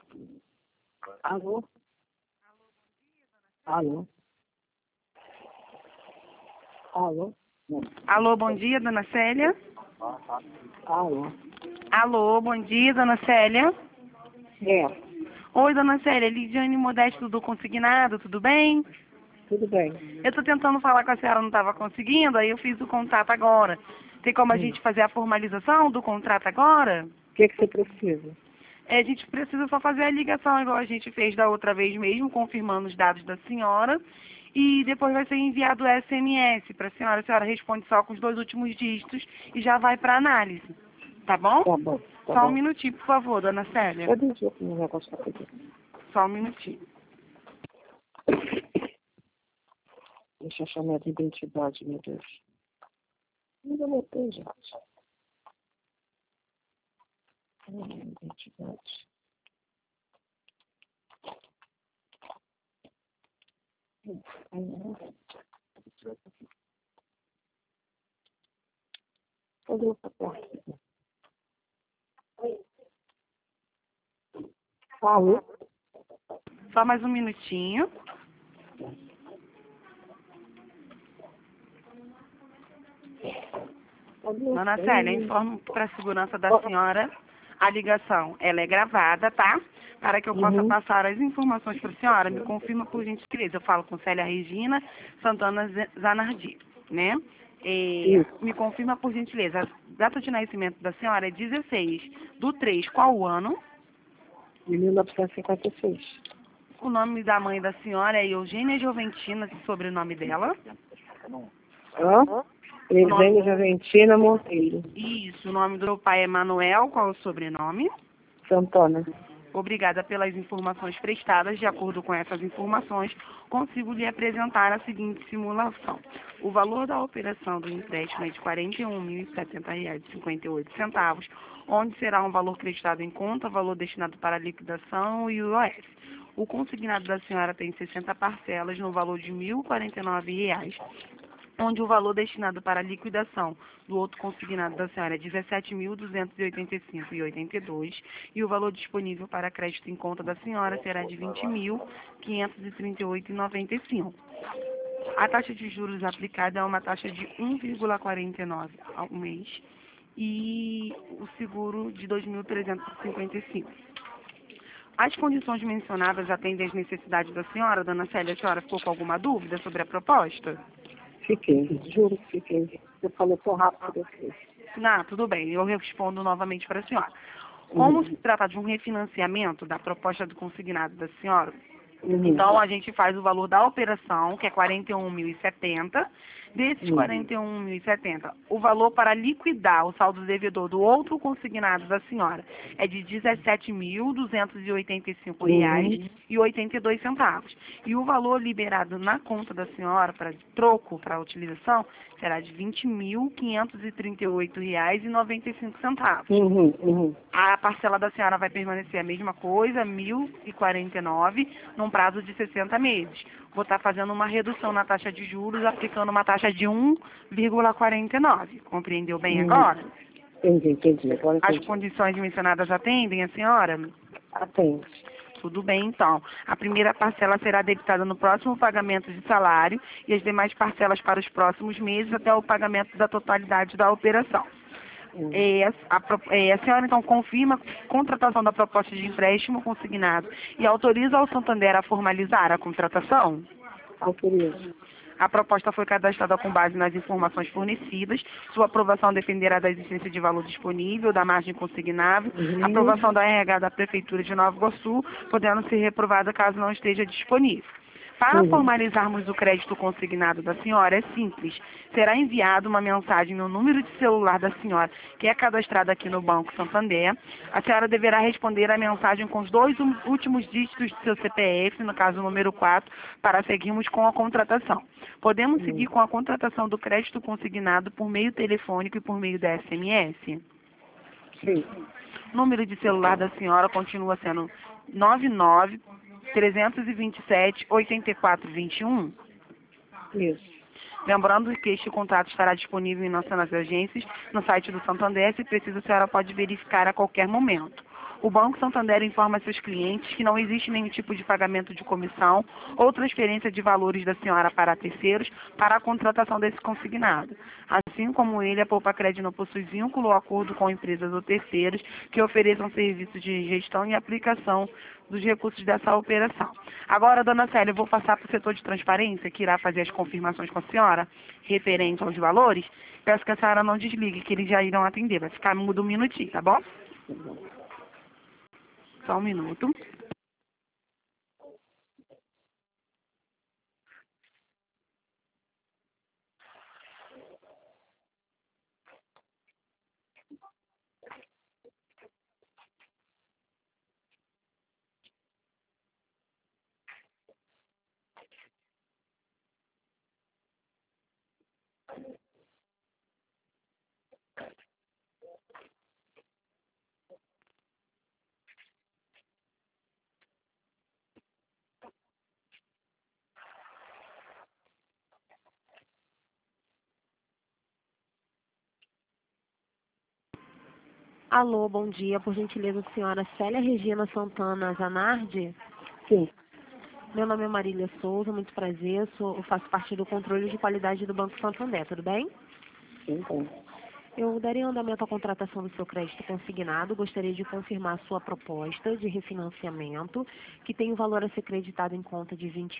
Alô? Alô? Alô? Alô, bom dia, dona Célia. Alô? Alô, bom dia, dona Célia. É, Oi, dona Célia, Lidiane Modesto do Consignado, tudo bem? tudo bem. Eu tô tentando falar com a senhora, não estava conseguindo, aí eu fiz o contato agora. Tem como a gente fazer a formalização do contrato agora? O que você precisa? A gente precisa só fazer a ligação igual a gente fez da outra vez mesmo, confirmando os dados da senhora. E depois vai ser enviado o SMS para a senhora. A senhora responde só com os 2 últimos dígitos e já vai para análise. Tá bom? Tá bom, tá Só um bom. minutinho, por favor, dona Célia. Pode dizer aqui no negócio rapidinho. Só um minutinho. Deixa eu chamar de identidade, meu Deus. Ainda não tem, gente. Identidade. Cadê o papel? Alô? Só mais um minutinho. Dona Célia, informo para a segurança da senhora, a ligação ela é gravada, tá? Para que eu possa passar as informações para a senhora, me confirma por gentileza. Eu falo com Célia Regina Santana Zanardi, né? Me confirma por gentileza, a data de nascimento da senhora é 16/3, qual o ano? De 1956. O nome da mãe da senhora é Eugênia Joventina, sobrenome dela. Hã? Eugênia Joventina Monteiro. Isso, o nome do meu pai é Manuel, qual é o sobrenome? Santana. Obrigada pelas informações prestadas. De acordo com essas informações, consigo lhe apresentar a seguinte simulação. O valor da operação do empréstimo é de R$ 41.070,58, onde será um valor creditado em conta, valor destinado para liquidação e o IOF. O consignado da senhora tem 60 parcelas no valor de R$ 1.049, onde o valor destinado para a liquidação do outro consignado da senhora é R$ 17.285,82 e o valor disponível para crédito em conta da senhora será de R$ 20.538,95. A taxa de juros aplicada é uma taxa de 1,49 ao mês e o seguro de 2.355. As condições mencionadas atendem às necessidades da senhora, dona Célia. A senhora ficou com alguma dúvida sobre a proposta? Fiquei, juro que fiquei. Você falou tão rápido que eu fiquei. Não, tudo bem, eu respondo novamente para a senhora. Como se trata de um refinanciamento da proposta do consignado da senhora, então a gente faz o valor da operação, que é 41.070. Desses 41.070, o valor para liquidar o saldo devedor do outro consignado da senhora é de R$ 17.285,82. E o valor liberado na conta da senhora para troco, para utilização, será de R$ 20.538,95. A parcela da senhora vai permanecer a mesma coisa, R$ 1.049, num prazo de 60 meses. Vou estar fazendo uma redução na taxa de juros, aplicando uma taxa de 1,49. Compreendeu bem agora? Entendi. Agora As entendi. condições mencionadas atendem a senhora? Atende. Tudo bem, então. A primeira parcela será debitada no próximo pagamento de salário e as demais parcelas para os próximos meses até o pagamento da totalidade da operação. A senhora, então, confirma a contratação da proposta de empréstimo consignado e autoriza ao Santander a formalizar a contratação? Autorizo. A proposta foi cadastrada com base nas informações fornecidas. Sua aprovação dependerá da existência de valor disponível, da margem consignável, aprovação da RH da Prefeitura de Nova Iguaçu, podendo ser reprovada caso não esteja disponível. Para formalizarmos o crédito consignado da senhora, é simples. Será enviada uma mensagem no número de celular da senhora, que é cadastrado aqui no Banco Santander. A senhora deverá responder a mensagem com os 2 últimos dígitos do seu CPF, no caso o número 4, para seguirmos com a contratação. Podemos seguir com a contratação do crédito consignado por meio telefônico e por meio da SMS? Sim. O número de celular da senhora continua sendo 99-327-8421. Isso. Lembrando que este contrato estará disponível em nossas agências, no site do Santander. Se precisa, a senhora pode verificar a qualquer momento. O Banco Santander informa a seus clientes que não existe nenhum tipo de pagamento de comissão ou transferência de valores da senhora para terceiros para a contratação desse consignado. Assim como ele, a Poupa Crédito não possui vínculo ou acordo com empresas ou terceiros que ofereçam serviços de gestão e aplicação dos recursos dessa operação. Agora, dona Célia, eu vou passar para o setor de transparência, que irá fazer as confirmações com a senhora, referente aos valores. Peço que a senhora não desligue, que eles já irão atender. Vai ficar mudo um minutinho, tá bom? Só um minuto. Alô, bom dia. Por gentileza, senhora Célia Regina Santana Zanardi? Sim, Meu nome é Marília Souza, muito prazer. Eu faço parte do controle de qualidade do Banco Santander, tudo bem? sim, bom. Eu daria andamento à contratação do seu crédito consignado. Gostaria de confirmar a sua proposta de refinanciamento, que tem o valor a ser creditado em conta de R$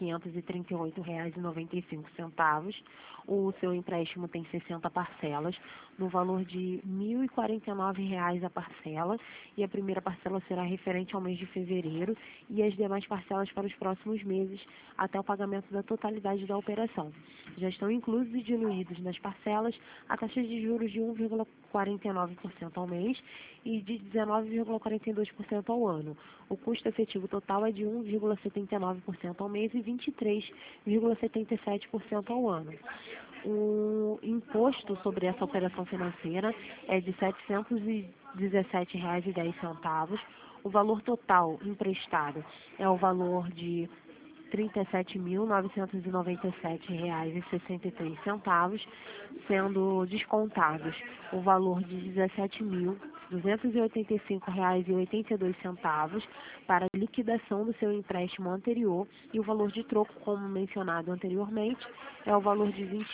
20.538,95. O seu empréstimo tem 60 parcelas, no valor de R$ 1.049 a parcela, e a primeira parcela será referente ao mês de fevereiro e as demais parcelas para os próximos meses, até o pagamento da totalidade da operação. Já estão inclusos e diluídos nas parcelas a taxa de juros de 1,49% ao mês e de 19,42% ao ano. O custo efetivo total é de 1,79% ao mês e 23,77% ao ano. O imposto sobre essa operação financeira é de R$ 717,10. O valor total emprestado é o valor de R$ 37.997,63, sendo descontados o valor de R$ 17.285,82 para liquidação do seu empréstimo anterior, e o valor de troco, como mencionado anteriormente, é o valor de R$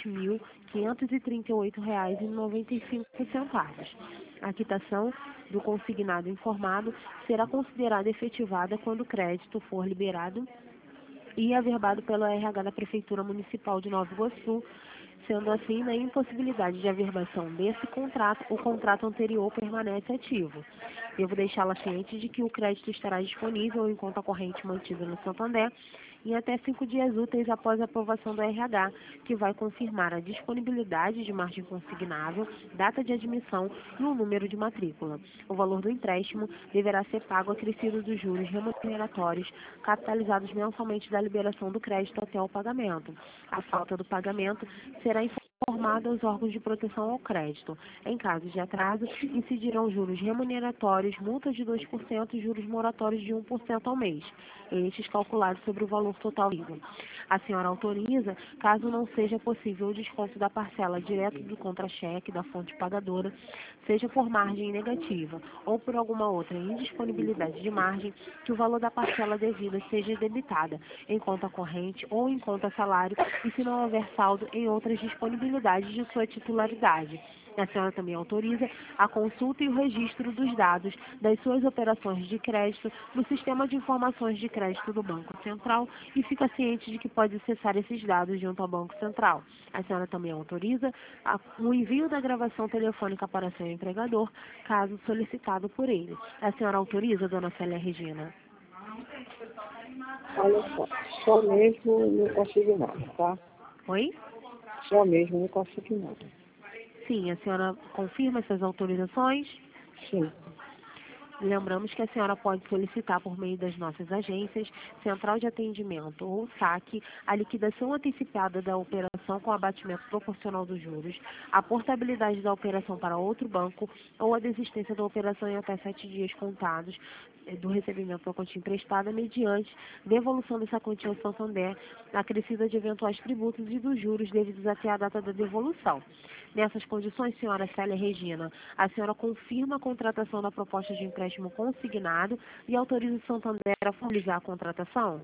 20.538,95. A quitação do consignado informado será considerada efetivada quando o crédito for liberado e averbado pelo RH da Prefeitura Municipal de Nova Iguaçu. Sendo assim, na impossibilidade de averbação desse contrato, o contrato anterior permanece ativo. Devo deixá-la ciente de que o crédito estará disponível em conta corrente mantida no Santander em até 5 dias úteis após a aprovação do RH, que vai confirmar a disponibilidade de margem consignável, data de admissão e o número de matrícula. O valor do empréstimo deverá ser pago acrescido dos juros remuneratórios capitalizados mensalmente da liberação do crédito até o pagamento. A falta do pagamento será informada aos órgãos de proteção ao crédito. Em caso de atraso, incidirão juros remuneratórios, multas de 2% e juros moratórios de 1% ao mês, estes calculados sobre o valor total líquido. A senhora autoriza, caso não seja possível o desconto da parcela direto do contra-cheque da fonte pagadora, seja por margem negativa ou por alguma outra indisponibilidade de margem, que o valor da parcela devida seja debitada em conta corrente ou em conta salário, e se não houver saldo em outras disponibilidades de sua titularidade. A senhora também autoriza a consulta e o registro dos dados das suas operações de crédito no Sistema de Informações de Crédito do Banco Central e fica ciente de que pode acessar esses dados junto ao Banco Central. A senhora também autoriza o envio da gravação telefônica para seu empregador, caso solicitado por ele. A senhora autoriza, dona Célia Regina? Olha só mesmo no consignado, tá? Oi? Só mesmo no consignado. Sim, a senhora confirma essas autorizações? Sim, Lembramos que a senhora pode solicitar por meio das nossas agências, Central de Atendimento ou SAC, a liquidação antecipada da operação com abatimento proporcional dos juros, a portabilidade da operação para outro banco ou a desistência da operação em até 7 dias contados do recebimento da quantia emprestada mediante devolução dessa quantia ao Santander, acrescida de eventuais tributos e dos juros devidos até a data da devolução. Nessas condições, senhora Célia Regina, a senhora confirma a contratação da proposta de empréstimo empréstimo consignado e autoriza o Santander a formalizar a contratação?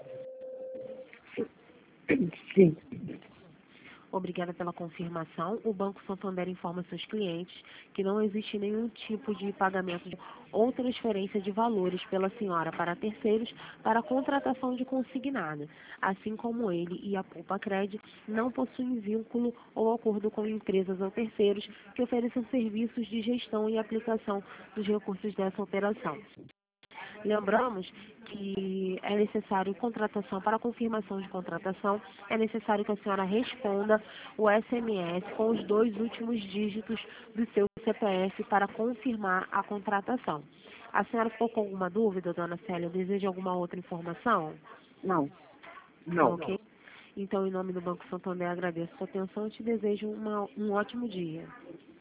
Sim. Obrigada pela confirmação. O Banco Santander informa seus clientes que não existe nenhum tipo de pagamento ou transferência de valores pela senhora para terceiros para a contratação de consignado, assim como ele e a Poupa Cred não possuem vínculo ou acordo com empresas ou terceiros que ofereçam serviços de gestão e aplicação dos recursos dessa operação. Lembramos que é necessário contratação, para confirmação de contratação, é necessário que a senhora responda o SMS com os 2 últimos dígitos do seu CPF para confirmar a contratação. A senhora ficou com alguma dúvida, dona Célia? Deseja alguma outra informação? Não. Ok. Então, em nome do Banco Santander, agradeço a sua atenção e te desejo um ótimo dia.